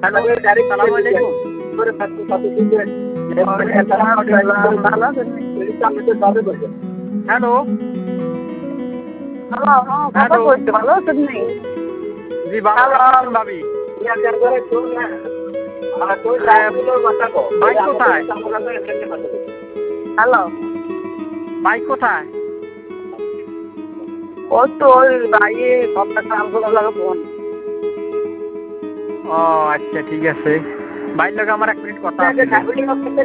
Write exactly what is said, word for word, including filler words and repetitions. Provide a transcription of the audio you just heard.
Hello, আসসালামু আলাইকুম। Hello hello ভালো আছেন নি? জি ভালো আছেন ভাবি? ভাই কোথায়? হ্যালো, ভাই কোথায়? ওই তো ওই বাইরে কথা কাম করার লাগে ফোন। ও আচ্ছা ঠিক আছে, ভাইয়ের লগে আমার এক মিনিট কথা আছে।